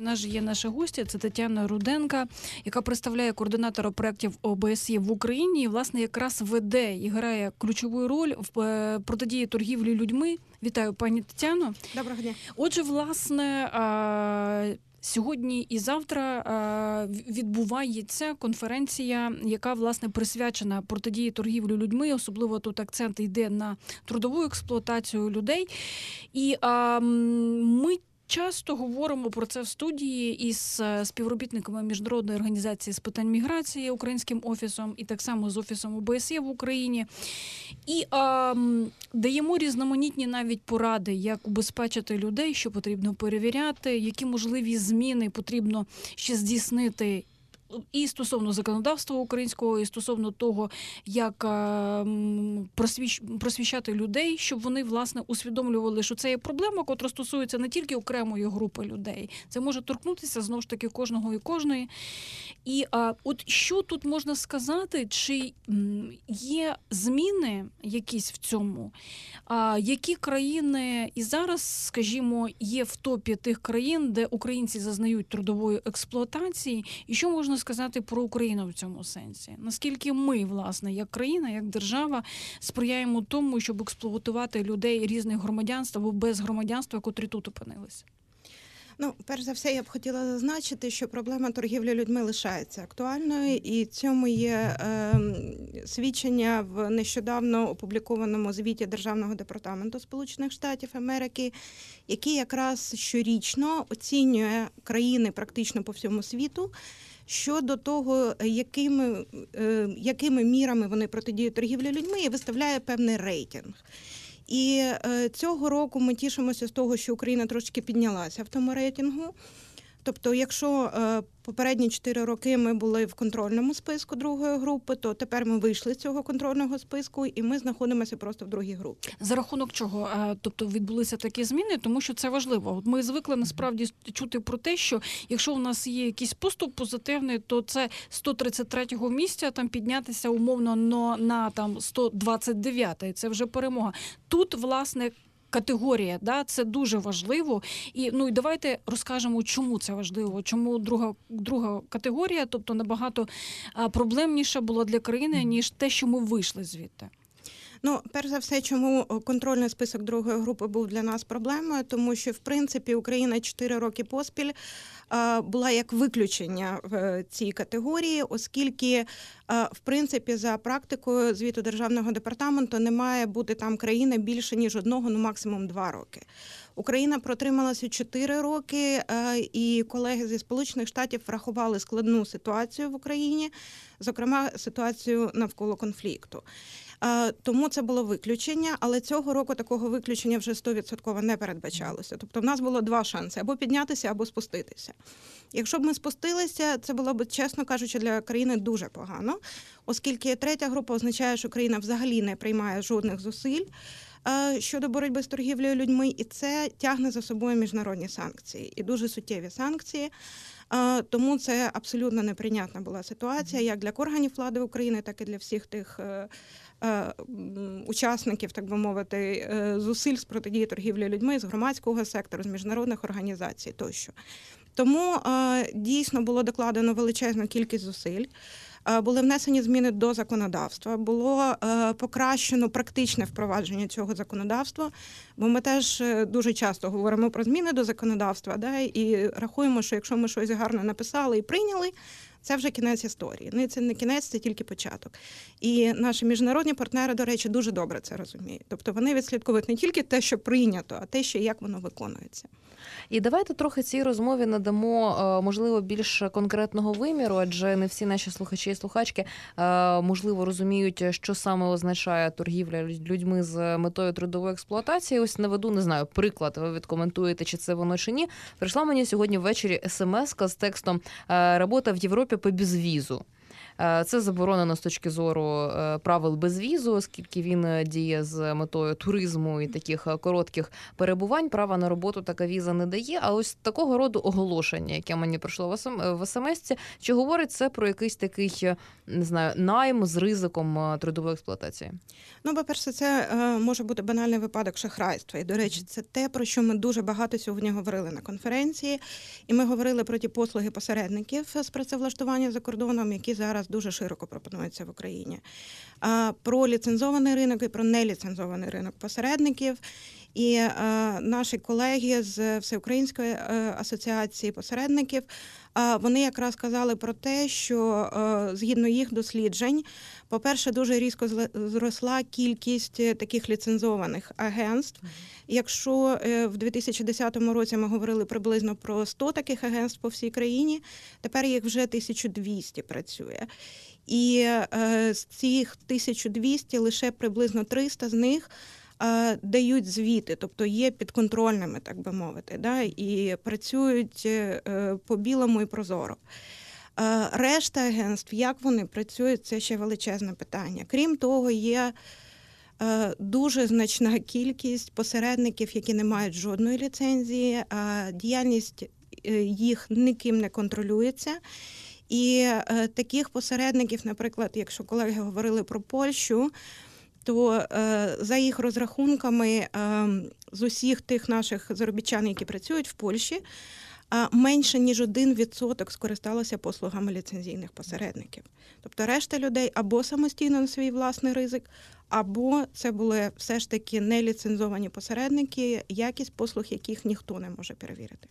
нас є наша гостя, це Тетяна Руденка, яка представляє координатора проєктів ОБСЄ в Україні і, власне, якраз веде і грає ключову роль в протидії торгівлі людьми. Вітаю, пані Тетяно. Доброго дня. Отже, власне, сьогодні і завтра відбувається конференція, яка, власне, присвячена протидії торгівлі людьми. Особливо тут акцент йде на трудову експлуатацію людей. І ми часто говоримо про це в студії із співробітниками Міжнародної організації з питань міграції, українським офісом і так само з офісом ОБСЄ в Україні. І даємо різноманітні навіть поради, як убезпечити людей, що потрібно перевіряти, які можливі зміни потрібно ще здійснити і стосовно законодавства українського, і стосовно того, як просвіщати людей, щоб вони, власне, усвідомлювали, що це є проблема, котра стосується не тільки окремої групи людей. Це може торкнутися, знову ж таки, кожного і кожної. І от що тут можна сказати, чи є зміни якісь в цьому? Які країни і зараз, скажімо, є в топі тих країн, де українці зазнають трудової експлуатації, і що можна сказати про Україну в цьому сенсі? Наскільки ми, власне, як країна, як держава, сприяємо тому, щоб експлуатувати людей різних громадянств або без громадянства, котрі тут опинилися? Перш за все, я б хотіла зазначити, що проблема торгівлі людьми лишається актуальною, і цьому є свідчення в нещодавно опублікованому звіті Державного департаменту Сполучених Штатів Америки, який якраз щорічно оцінює країни практично по всьому світу щодо того, якими мірами вони протидіють торгівлі людьми, і виставляє певний рейтинг. І цього року ми тішимося з того, що Україна трошки піднялася в тому рейтингу. Тобто, якщо попередні 4 роки ми були в контрольному списку другої групи, то тепер ми вийшли з цього контрольного списку і ми знаходимося просто в другій групі. За рахунок чого? Тобто відбулися такі зміни, тому що це важливо. Ми звикли насправді чути про те, що якщо у нас є якийсь поступ позитивний, то це 133-го місця там піднятися умовно на там 129-й. Це вже перемога. Тут, власне, категорія, це дуже важливо. І давайте розкажемо, чому це важливо, чому друга категорія, тобто набагато проблемніша була для країни, ніж те, що ми вийшли звідти. Перш за все, чому контрольний список другої групи був для нас проблемою, тому що, в принципі, Україна 4 роки поспіль була як виключення в цій категорії, оскільки, в принципі, за практикою звіту Державного департаменту не має бути там країна більше, ніж 1, максимум 2 роки. Україна протрималася 4 роки, і колеги зі Сполучених Штатів врахували складну ситуацію в Україні, зокрема, ситуацію навколо конфлікту. Тому це було виключення, але цього року такого виключення вже 100% не передбачалося. Тобто в нас було 2 шанси – або піднятися, або спуститися. Якщо б ми спустилися, це було б, чесно кажучи, для країни дуже погано, оскільки 3-я група означає, що країна взагалі не приймає жодних зусиль щодо боротьби з торгівлею людьми, і це тягне за собою міжнародні санкції, і дуже суттєві санкції. Тому це абсолютно неприйнятна була ситуація як для органів влади України, так і для всіх тих учасників, так би мовити, зусиль з протидії торгівлі людьми, з громадського сектору, з міжнародних організацій тощо. Тому дійсно було докладено величезну кількість зусиль. Були внесені зміни до законодавства, було покращено практичне впровадження цього законодавства, бо ми теж дуже часто говоримо про зміни до законодавства, і рахуємо, що якщо ми щось гарно написали і прийняли, це вже кінець історії. Це не кінець, це тільки початок. І наші міжнародні партнери, до речі, дуже добре це розуміють. Тобто вони відслідковують не тільки те, що прийнято, а те, що як воно виконується. І давайте трохи цій розмові надамо, можливо, більш конкретного виміру, адже не всі наші слухачі і слухачки, можливо, розуміють, що саме означає торгівля людьми з метою трудової експлуатації. Ось наведу, не знаю, приклад, ви відкоментуєте, чи це воно, чи ні. Прийшла мені сьогодні ввечері смс-ка з текстом «Робота в Європі по безвізу». Це заборонено з точки зору правил безвізу, оскільки він діє з метою туризму і таких коротких перебувань. Права на роботу така віза не дає. А ось такого роду оголошення, яке мені прийшло в СМС-ці, чи говорить це про якийсь такий, не знаю, найм з ризиком трудової експлуатації? Ну, по-перше, це може бути банальний випадок шахрайства. І, до речі, це те, про що ми дуже багато сьогодні говорили на конференції. І ми говорили про ті послуги посередників з працевлаштування за кордоном, які зараз дуже широко пропонуються в Україні. Про ліцензований ринок і про неліцензований ринок посередників. І наші колеги з Всеукраїнської асоціації посередників, вони якраз казали про те, що згідно їх досліджень, по-перше, дуже різко зросла кількість таких ліцензованих агентств. Якщо в 2010 році ми говорили приблизно про 100 таких агентств по всій країні, тепер їх вже 1200 працює. І з цих 1200 лише приблизно 300 з них дають звіти, тобто є підконтрольними, так би мовити, да, і працюють по-білому і прозоро. Решта агентств, як вони працюють, це ще величезне питання. Крім того, є дуже значна кількість посередників, які не мають жодної ліцензії, діяльність їх ніким не контролюється. І таких посередників, наприклад, якщо колеги говорили про Польщу, то за їх розрахунками з усіх тих наших заробітчан, які працюють в Польщі, менше ніж 1% скористалося послугами ліцензійних посередників. Тобто решта людей або самостійно на свій власний ризик, або це були все ж таки неліцензовані посередники, якість послуг яких ніхто не може перевірити.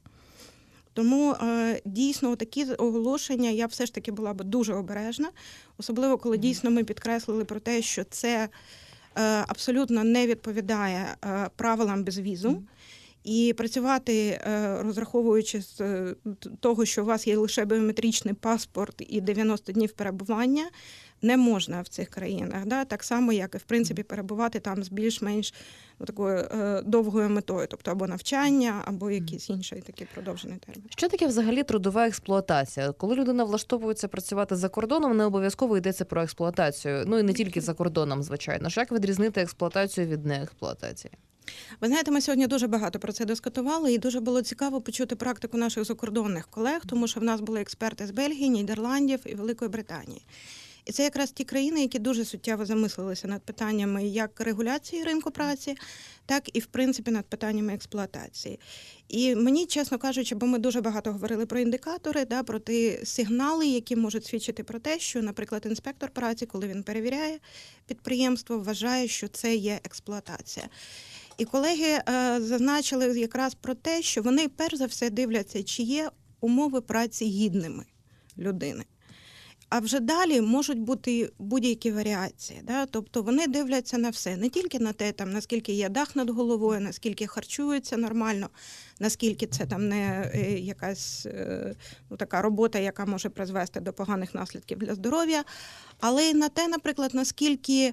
Тому дійсно такі оголошення я все ж таки була б дуже обережна, особливо коли дійсно ми підкреслили про те, що це абсолютно не відповідає правилам безвізу. І працювати, розраховуючи з того, що у вас є лише біометричний паспорт і 90 днів перебування, не можна в цих країнах. Да? Так само, як і, в принципі, перебувати там з більш-менш такою довгою метою, тобто або навчання, або якийсь інший такий продовжений термін. Що таке взагалі трудова експлуатація? Коли людина влаштовується працювати за кордоном, не обов'язково йдеться про експлуатацію. Ну і не тільки за кордоном, звичайно. Як відрізнити експлуатацію від неексплуатації? Ви знаєте, ми сьогодні дуже багато про це дискутували, і дуже було цікаво почути практику наших закордонних колег, тому що в нас були експерти з Бельгії, Нідерландів і Великої Британії. І це якраз ті країни, які дуже суттєво замислилися над питаннями як регуляції ринку праці, так і, в принципі, над питаннями експлуатації. І мені, чесно кажучи, бо ми дуже багато говорили про індикатори, да, про ті сигнали, які можуть свідчити про те, що, наприклад, інспектор праці, коли він перевіряє підприємство, вважає, що це є експлуатація. І колеги зазначили якраз про те, що вони перш за все дивляться, чи є умови праці гідними людини. А вже далі можуть бути будь-які варіації. Да? Тобто вони дивляться на все, не тільки на те, там, наскільки є дах над головою, наскільки харчуються нормально, наскільки це там не якась така робота, яка може призвести до поганих наслідків для здоров'я, але й на те, наприклад, наскільки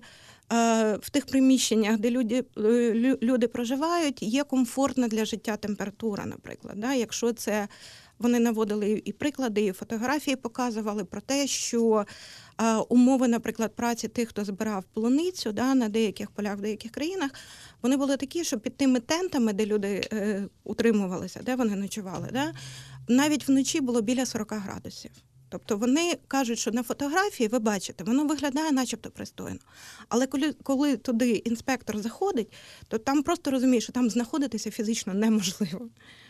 в тих приміщеннях, де люди проживають, є комфортна для життя температура, наприклад. Да? Якщо це вони наводили і приклади, і фотографії показували про те, що умови, наприклад, праці тих, хто збирав полуницю, да, на деяких полях в деяких країнах, вони були такі, що під тими тентами, де люди утримувалися, де вони ночували, да, навіть вночі було біля 40 градусів. Тобто вони кажуть, що на фотографії, ви бачите, воно виглядає начебто пристойно. Але коли туди інспектор заходить, то там просто розумієш, що там знаходитися фізично неможливо.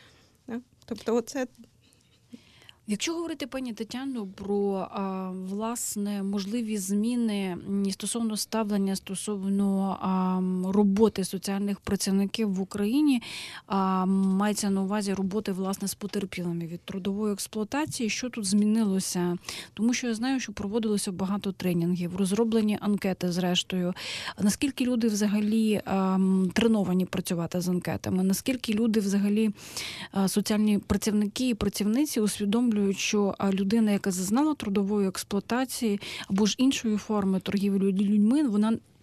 Тобто оце... Якщо говорити, пані Тетяно, про власне можливі зміни стосовно ставлення, стосовно роботи соціальних працівників в Україні, мається на увазі роботи власне з потерпілими від трудової експлуатації, що тут змінилося? Тому що я знаю, що проводилося багато тренінгів, розроблені анкети зрештою. Наскільки люди взагалі треновані працювати з анкетами? Наскільки люди взагалі, соціальні працівники і працівниці усвідомлюють, що людина, яка зазнала трудової експлуатації або ж іншої форми торгівлі людьми, вона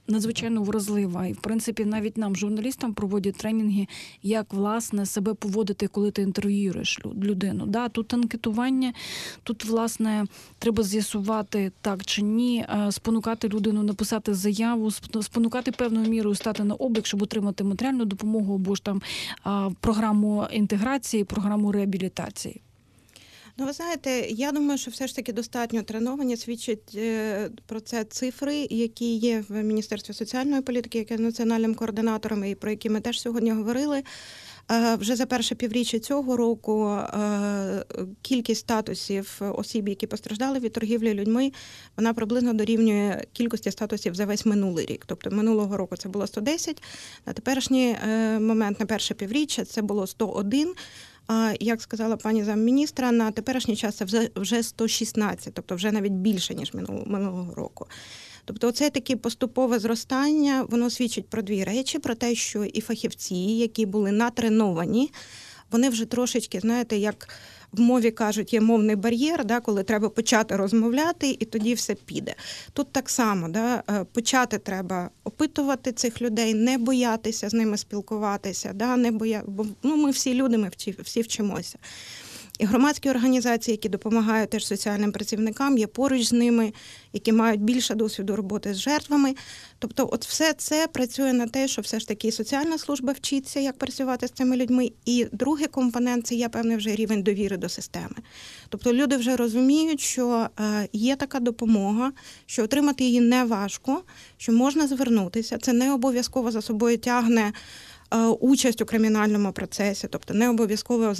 надзвичайно вразлива. І, в принципі, навіть нам, журналістам, проводять тренінги, як, власне, себе поводити, коли ти інтерв'юєш людину. Да, тут анкетування, тут, власне, треба з'ясувати, так чи ні, спонукати людину написати заяву, спонукати певною мірою стати на облік, щоб отримати матеріальну допомогу або ж там програму інтеграції, програму реабілітації. Ну, ви знаєте, я думаю, що все ж таки достатньо треновані, свідчать про це цифри, які є в Міністерстві соціальної політики, яке є національним координатором, і про які ми теж сьогодні говорили. Вже за перше півріччя цього року кількість статусів осіб, які постраждали від торгівлі людьми, вона приблизно дорівнює кількості статусів за весь минулий рік. Тобто минулого року це було 110, на теперішній момент, на перше півріччя, це було 101. Як сказала пані замміністра, на теперішній час це вже 116, тобто вже навіть більше, ніж минулого року. Тобто це таке поступове зростання, воно свідчить про дві речі, про те, що і фахівці, які були натреновані, вони вже трошечки, знаєте, як в мові кажуть, є мовний бар'єр, да, коли треба почати розмовляти, і тоді все піде. Тут так само, да, почати треба опитувати цих людей, не боятися з ними спілкуватися, да, бо ми всі люди, ми всі вчимося. І громадські організації, які допомагають теж соціальним працівникам, є поруч з ними, які мають більше досвіду роботи з жертвами. Тобто от все це працює на те, що все ж таки соціальна служба вчиться, як працювати з цими людьми. І другий компонент – це є певний вже рівень довіри до системи. Тобто люди вже розуміють, що є така допомога, що отримати її не важко, що можна звернутися. Це не обов'язково за собою тягне участь у кримінальному процесі, тобто не обов'язково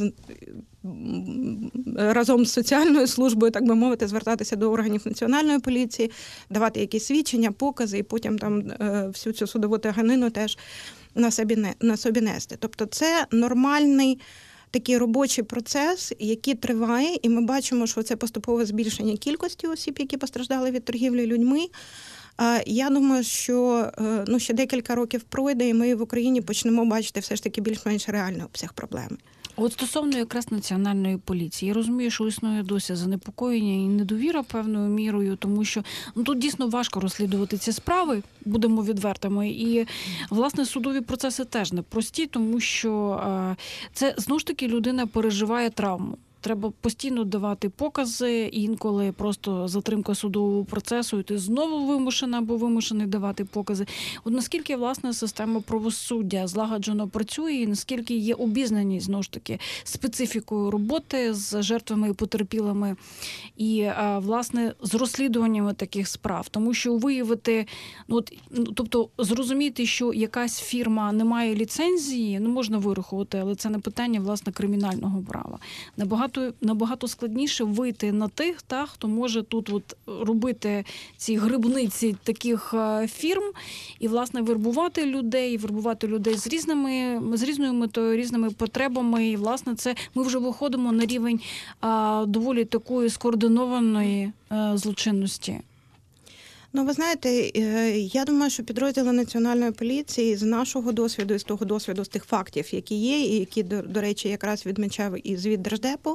разом з соціальною службою, так би мовити, звертатися до органів національної поліції, давати якісь свідчення, покази і потім там всю цю судову тяганину теж на собі нести. Тобто це нормальний такий робочий процес, який триває, і ми бачимо, що це поступове збільшення кількості осіб, які постраждали від торгівлі людьми. Я думаю, що ще декілька років пройде, і ми в Україні почнемо бачити все ж таки більш-менш реальний обсяг проблеми. От стосовно якраз національної поліції, я розумію, що існує досі занепокоєння і недовіра певною мірою, тому що тут дійсно важко розслідувати ці справи, будемо відвертими. І, власне, судові процеси теж непрості, тому що це, знову ж таки, людина переживає травму. Треба постійно давати покази, і інколи просто затримка судового процесу, і ти знову вимушена або вимушений давати покази. От наскільки, власне, система правосуддя злагоджено працює, і наскільки є обізнаність, знову ж таки, специфікою роботи з жертвами і потерпілими, і, власне, з розслідуваннями таких справ. Тому що виявити, тобто зрозуміти, що якась фірма не має ліцензії, можна вирахувати, але це не питання, власне, кримінального права. Набагато складніше вийти на тих, хто може тут робити ці грибниці таких фірм і, власне, вербувати людей з різною метою, різними потребами. І, власне, це ми вже виходимо на рівень доволі такої скоординованої злочинності. Ви знаєте, я думаю, що підрозділи Національної поліції з нашого досвіду, і з того досвіду, з тих фактів, які є, і які, до речі, якраз відмічав і звіт Держдепу,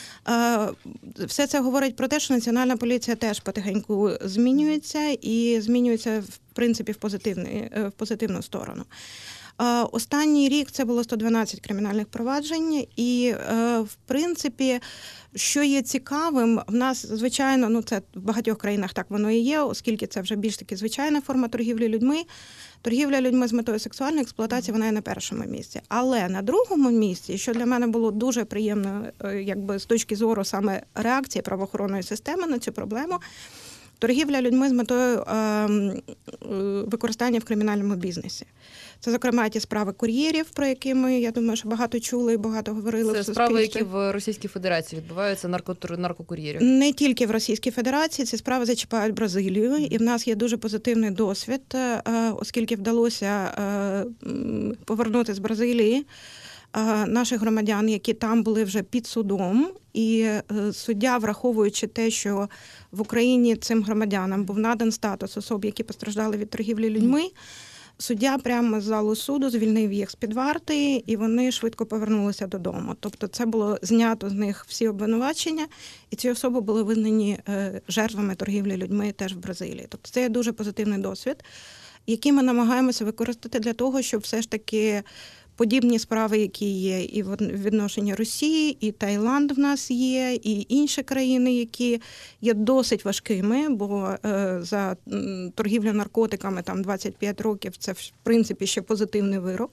все це говорить про те, що Національна поліція теж потихеньку змінюється, і змінюється, в принципі, в позитивну сторону. Останній рік це було 112 кримінальних проваджень, і, в принципі, що є цікавим, в нас, звичайно, це в багатьох країнах так воно і є, оскільки це вже більш таки звичайна форма торгівлі людьми. Торгівля людьми з метою сексуальної експлуатації, вона є на першому місці. Але на другому місці, що для мене було дуже приємно, з точки зору саме реакції правоохоронної системи на цю проблему, торгівля людьми з метою використання в кримінальному бізнесі. Це, зокрема, ті справи кур'єрів, про які ми, я думаю, що багато чули і багато говорили в суспільстві. Це справи, які в Російській Федерації відбуваються, наркокур'єрів? Не тільки в Російській Федерації. Ці справи зачіпають Бразилію. І в нас є дуже позитивний досвід, оскільки вдалося повернути з Бразилії наших громадян, які там були вже під судом. І суддя, враховуючи те, що в Україні цим громадянам був надан статус осіб, які постраждали від торгівлі людьми, суддя прямо з залу суду звільнив їх з-під варти, і вони швидко повернулися додому. Тобто це було знято з них всі обвинувачення, і ці особи були визнані жертвами торгівлі людьми теж в Бразилії. Тобто це є дуже позитивний досвід. які ми намагаємося використати для того, щоб все ж таки подібні справи, які є і в відношенні Росії, і Таїланд в нас є, і інші країни, які є досить важкими, бо за торгівлю наркотиками там 25 років – це, в принципі, ще позитивний вирок.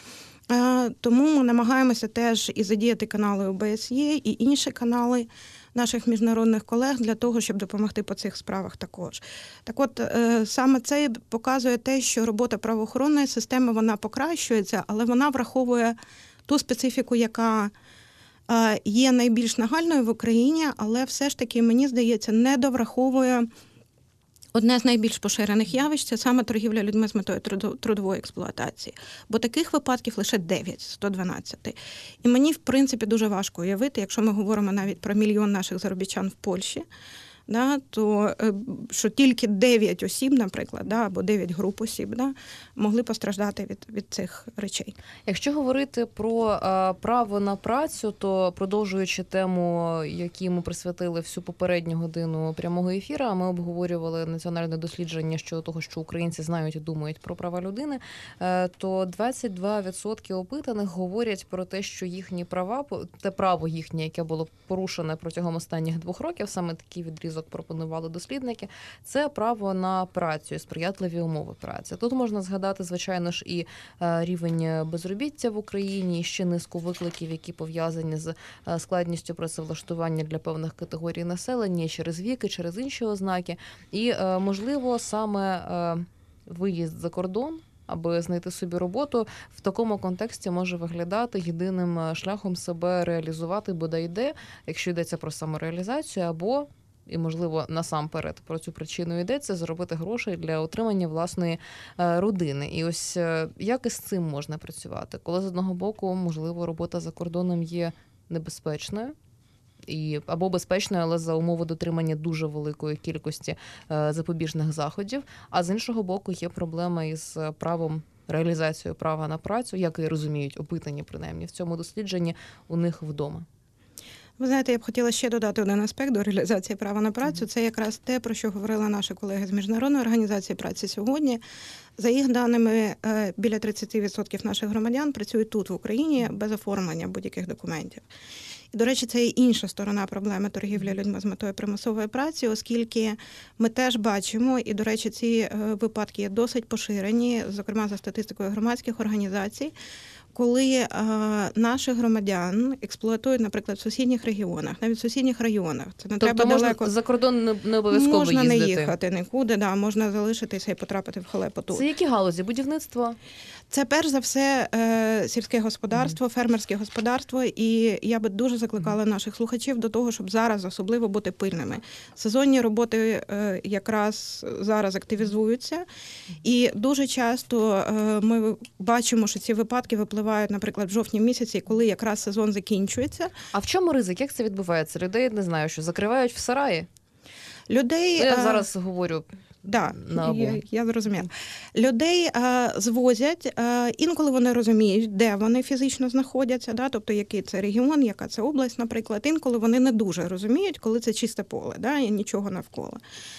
Тому ми намагаємося теж і задіяти канали ОБСЄ, і інші канали наших міжнародних колег для того, щоб допомогти по цих справах також. Так от, саме це показує те, що робота правоохоронної системи, вона покращується, але вона враховує ту специфіку, яка є найбільш нагальною в Україні, але все ж таки, мені здається, недовраховує одне з найбільш поширених явищ – це саме торгівля людьми з метою трудової експлуатації. Бо таких випадків лише 9 з 112. І мені, в принципі, дуже важко уявити, якщо ми говоримо навіть про 1 мільйон наших заробітчан в Польщі, то що тільки 9 осіб, наприклад, або 9 груп осіб могли постраждати від цих речей. Якщо говорити про право на працю, то продовжуючи тему, якій ми присвятили всю попередню годину прямого ефіру, ми обговорювали національне дослідження щодо того, що українці знають і думають про права людини, то 22% опитаних говорять про те, що їхні права, те право їхнє, яке було порушене протягом останніх 2 років, саме такий відрізок пропонували дослідники, це право на працю і сприятливі умови праці. Тут можна згадати, звичайно ж, і рівень безробіття в Україні, і ще низку викликів, які пов'язані з складністю працевлаштування для певних категорій населення, через віки, через інші ознаки. І, можливо, саме виїзд за кордон, аби знайти собі роботу, в такому контексті може виглядати єдиним шляхом себе реалізувати, бодай де, якщо йдеться про самореалізацію, або і, можливо, насамперед про цю причину йдеться, заробити грошей для отримання власної родини. І ось як із цим можна працювати? Коли, з одного боку, можливо, робота за кордоном є небезпечною, або безпечною, але за умови дотримання дуже великої кількості запобіжних заходів, а з іншого боку є проблема із правом, реалізацією права на працю, як і розуміють опитані, принаймні, в цьому дослідженні у них вдома. Ви знаєте, я б хотіла ще додати один аспект до реалізації права на працю. Це якраз те, про що говорили наші колеги з Міжнародної організації праці сьогодні. За їх даними, біля 30% наших громадян працюють тут, в Україні, без оформлення будь-яких документів. І, до речі, це і інша сторона проблеми торгівлі людьми з метою примусової праці, оскільки ми теж бачимо, і, до речі, ці випадки є досить поширені, зокрема за статистикою громадських організацій, коли наших громадян експлуатують, наприклад, в сусідніх регіонах, навіть в сусідніх районах. Це не треба можна далеко. За кордон не обов'язково можна їздити? Можна не їхати нікуди, можна залишитися і потрапити в халепу тут. Це які галузі? Будівництво? Це перш за все сільське господарство, фермерське господарство, і я би дуже закликала наших слухачів до того, щоб зараз особливо бути пильними. Сезонні роботи якраз зараз активізуються, і дуже часто ми бачимо, що ці випадки випливають, наприклад, в жовтні місяці, коли якраз сезон закінчується. А в чому ризик? Як це відбувається? Людей, не знаю, що закривають в сараї? Людей... Я зараз говорю... Я зрозуміла. Людей звозять, інколи вони розуміють, де вони фізично знаходяться, тобто який це регіон, яка це область, наприклад. Інколи вони не дуже розуміють, коли це чисте поле, і нічого навколо.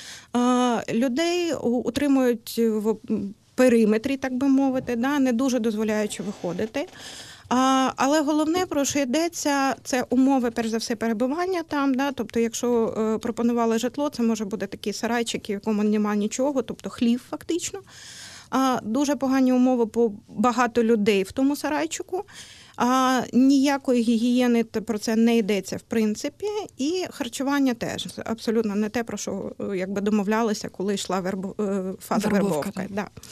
Людей утримують в периметрі, так би мовити, не дуже дозволяючи виходити. Але головне, про що йдеться, це умови, перш за все, перебування там. Тобто, якщо пропонували житло, це може бути такий сарайчик, в якому немає нічого, тобто хлів фактично. Дуже погані умови, по багато людей в тому сарайчику. Ніякої гігієни про це не йдеться в принципі, і харчування теж абсолютно не те, про що домовлялися, коли йшла фаза вербовки.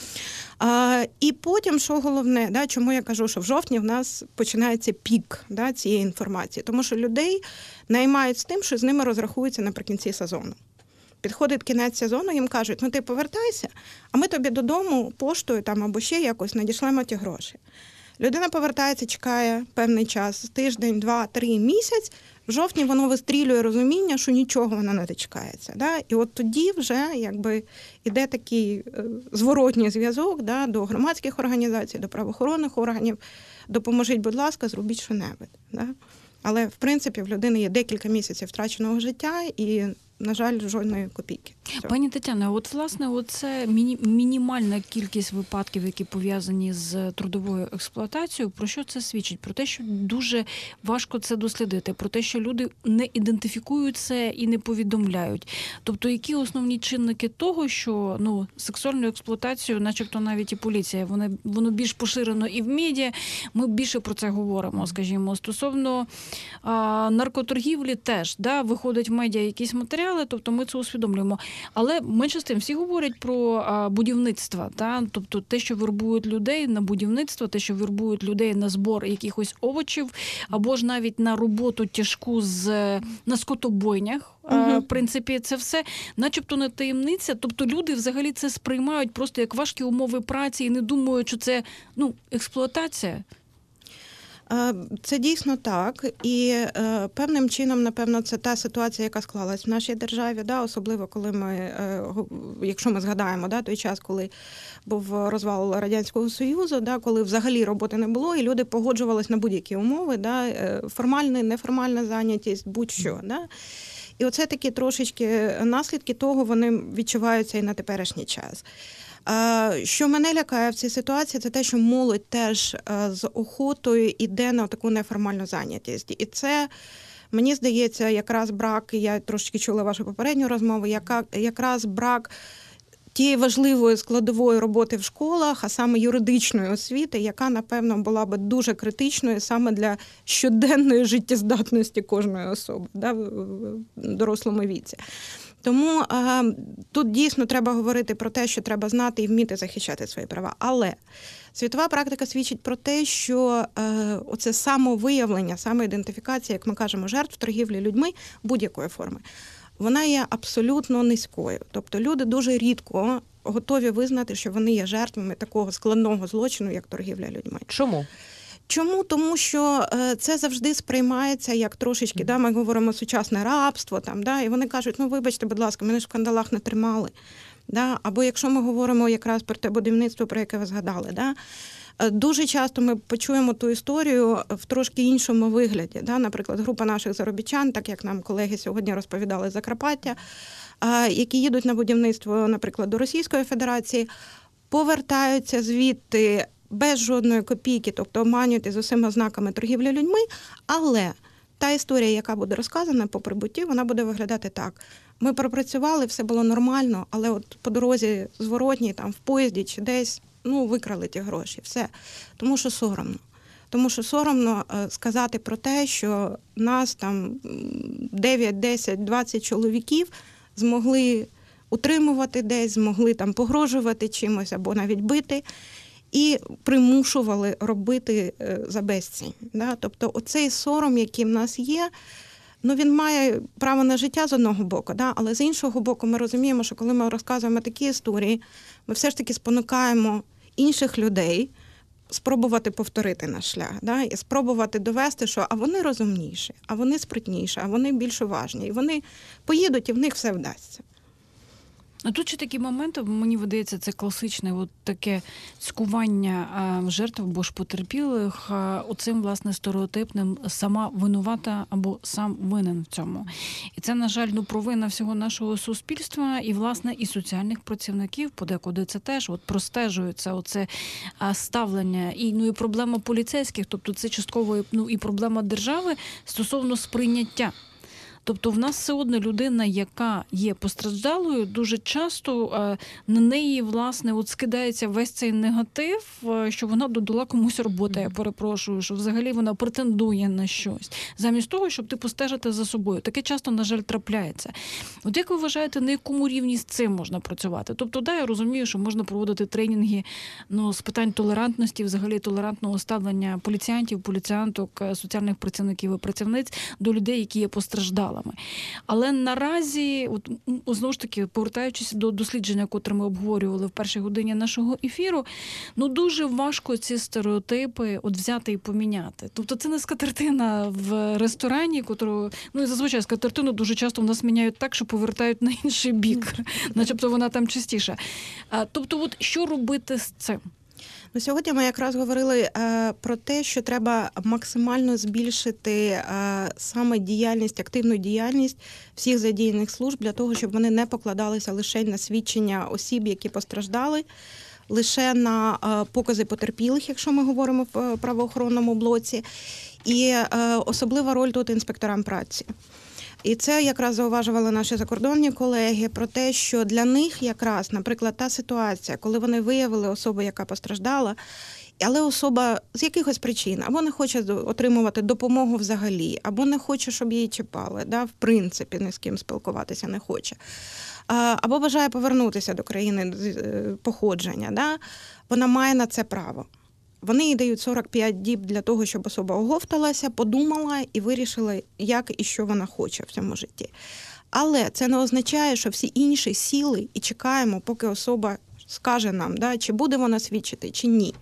І потім, що головне, чому я кажу, що в жовтні в нас починається пік цієї інформації, тому що людей наймають з тим, що з ними розрахуються наприкінці сезону. Підходить кінець сезону, їм кажуть, ти повертайся, а ми тобі додому поштою або ще якось надішлемо ті гроші. Людина повертається, чекає певний час, тиждень, 2, 3, місяць. В жовтні воно вистрілює розуміння, що нічого вона не дочекається. І от тоді вже іде такий зворотній зв'язок до громадських організацій, до правоохоронних органів. Допоможіть, будь ласка, зробіть що-небудь. Але, в принципі, в людини є декілька місяців втраченого життя, і на жаль, жодної копійки. Все. Пані Тетяно, от власне, оце мінімальна кількість випадків, які пов'язані з трудовою експлуатацією. Про що це свідчить? Про те, що дуже важко це дослідити, про те, що люди не ідентифікують це і не повідомляють. Тобто, які основні чинники того, що сексуальну експлуатацію, начебто навіть і поліція, воно більш поширено і в медіа, ми більше про це говоримо, скажімо. Стосовно наркоторгівлі теж, виходять в медіа якісь матеріали, тобто ми це усвідомлюємо. Але менше з тим, всі говорять про будівництво, тобто те, що вербують людей на будівництво, те, що вербують людей на збор якихось овочів, або ж навіть на роботу тяжку на скотобойнях. В принципі, це все начебто не таємниця. Тобто люди взагалі це сприймають просто як важкі умови праці і не думають, що це експлуатація. Це дійсно так. І певним чином, напевно, це та ситуація, яка склалась в нашій державі, особливо коли якщо ми згадаємо той час, коли був розвал Радянського Союзу, коли взагалі роботи не було, і люди погоджувались на будь-які умови, формальна, неформальна зайнятість, будь-що. І оце такі трошечки наслідки того, вони відчуваються і на теперішній час. Що мене лякає в цій ситуації, це те, що молодь теж з охотою йде на таку неформальну зайнятість. І це, мені здається, якраз брак, я трошечки чула вашу попередню розмову, якраз брак тієї важливої складової роботи в школах, а саме юридичної освіти, яка, напевно, була б дуже критичною саме для щоденної життєздатності кожної особи в дорослому віці. Тому тут дійсно треба говорити про те, що треба знати і вміти захищати свої права. Але світова практика свідчить про те, що оце самовиявлення, самоідентифікація, як ми кажемо, жертв торгівлі людьми будь-якої форми, вона є абсолютно низькою. Тобто люди дуже рідко готові визнати, що вони є жертвами такого складного злочину, як торгівля людьми. Чому? Чому? Тому що це завжди сприймається як трошечки, ми говоримо сучасне рабство, і вони кажуть, вибачте, будь ласка, мене ж в кандалах не тримали. Або якщо ми говоримо якраз про те будівництво, про яке ви згадали, дуже часто ми почуємо ту історію в трошки іншому вигляді. Наприклад, група наших заробітчан, так як нам колеги сьогодні розповідали з Закарпаття, які їдуть на будівництво, наприклад, до Російської Федерації, повертаються звідти без жодної копійки, тобто обманюють з усіма ознаками торгівлі людьми, але та історія, яка буде розказана по прибутті, вона буде виглядати так. Ми пропрацювали, все було нормально, але от по дорозі зворотній, в поїзді чи десь, викрали ті гроші, все. Тому що соромно. Тому що соромно сказати про те, що нас 9, 10, 20 чоловіків змогли утримувати десь, змогли погрожувати чимось або навіть бити, і примушували робити за безцінь. Тобто оцей сором, який в нас є, він має право на життя з одного боку, але з іншого боку ми розуміємо, що коли ми розказуємо такі історії, ми все ж таки спонукаємо інших людей спробувати повторити наш шлях, і спробувати довести, що а вони розумніші, а вони спритніші, а вони більш уважні, і вони поїдуть, і в них все вдасться. Тут ще такі моменти, мені видається, це класичне таке цькування жертв або ж потерпілих оцим, власне, стереотипним сама винувата або сам винен в цьому. І це, на жаль, провина всього нашого суспільства і, власне, і соціальних працівників, подекуди це теж простежується оце ставлення. І проблема поліцейських, тобто це частково і проблема держави стосовно сприйняття. Тобто в нас все одно людина, яка є постраждалою, дуже часто на неї, власне, скидається весь цей негатив, що вона додала комусь роботи, я перепрошую, що взагалі вона претендує на щось. Замість того, щоб постежити за собою. Таке часто, на жаль, трапляється. От як ви вважаєте, на якому рівні з цим можна працювати? Тобто, я розумію, що можна проводити тренінги з питань толерантності, взагалі толерантного ставлення поліціянтів, поліціянток, соціальних працівників і працівниць до людей, які є постраждалими. Але наразі, знову ж таки, повертаючись до дослідження, котре ми обговорювали в першій годині нашого ефіру, дуже важко ці стереотипи взяти і поміняти. Тобто це не скатертина в ресторані, котру, і зазвичай скатертину дуже часто в нас міняють так, що повертають на інший бік, начебто вона там чистіша. Тобто, що робити з цим? Ну, сьогодні ми якраз говорили про те, що треба максимально збільшити саме діяльність, активну діяльність всіх задіяних служб для того, щоб вони не покладалися лише на свідчення осіб, які постраждали, лише на покази потерпілих, якщо ми говоримо в правоохоронному блоці, і особлива роль тут інспекторам праці. І це якраз зауважували наші закордонні колеги про те, що для них якраз, наприклад, та ситуація, коли вони виявили особу, яка постраждала, але особа з якихось причин або не хоче отримувати допомогу взагалі, або не хоче, щоб її чіпали, в принципі, ні з ким спілкуватися не хоче, або бажає повернутися до країни походження, вона має на це право. Вони їй дають 45 діб для того, щоб особа оговталася, подумала і вирішила, як і що вона хоче в цьому житті. Але це не означає, що всі інші сіли і чекаємо, поки особа скаже нам, чи буде вона свідчити, чи ні.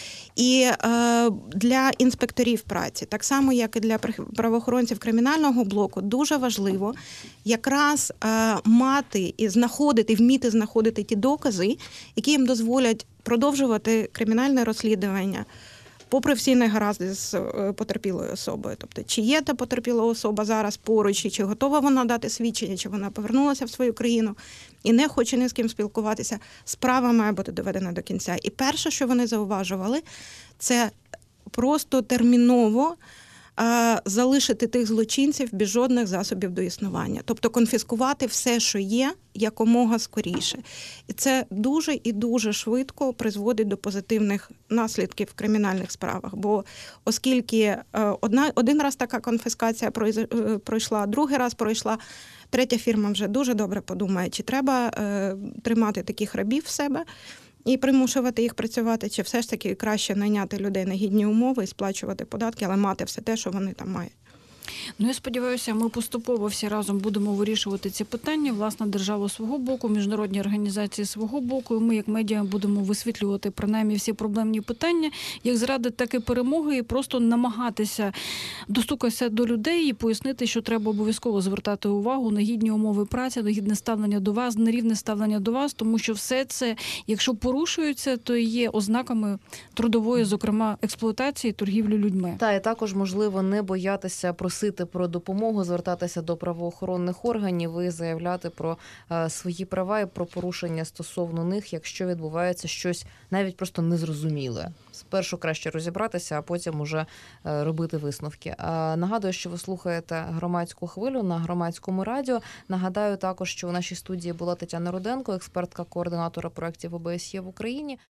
І для інспекторів праці, так само, як і для правоохоронців кримінального блоку, дуже важливо якраз мати і вміти знаходити ті докази, які їм дозволять продовжувати кримінальне розслідування, попри всі негаразди з потерпілою особою. Тобто, чи є та потерпіла особа зараз поруч, чи готова вона дати свідчення, чи вона повернулася в свою країну і не хоче ні з ким спілкуватися, справа має бути доведена до кінця. І перше, що вони зауважували, це просто терміново залишити тих злочинців без жодних засобів до існування. Тобто конфіскувати все, що є, якомога скоріше. І це дуже і дуже швидко призводить до позитивних наслідків в кримінальних справах. Бо оскільки один раз така конфіскація пройшла, другий раз пройшла, третя фірма вже дуже добре подумає, чи треба тримати таких рабів в себе і примушувати їх працювати, чи все ж таки краще найняти людей на гідні умови і сплачувати податки, але мати все те, що вони там мають. Ну, я сподіваюся, ми поступово всі разом будемо вирішувати ці питання. Власна держава свого боку, міжнародні організації свого боку. І ми, як медіа, будемо висвітлювати принаймні всі проблемні питання, як заради таки перемоги, і просто намагатися достукатися до людей і пояснити, що треба обов'язково звертати увагу на гідні умови праці, на гідне ставлення до вас, на рівне ставлення до вас, тому що все це, якщо порушується, то є ознаками трудової, зокрема, експлуатації, торгівлі людьми. Та, і також, можливо, не боятися просити про допомогу, звертатися до правоохоронних органів і заявляти про свої права і про порушення стосовно них, якщо відбувається щось навіть просто незрозуміле. Спершу краще розібратися, а потім уже робити висновки. Нагадую, що ви слухаєте «Громадську хвилю» на Громадському радіо. Нагадаю також, що у нашій студії була Тетяна Руденко, експертка, координатора проєктів ОБСЄ в Україні.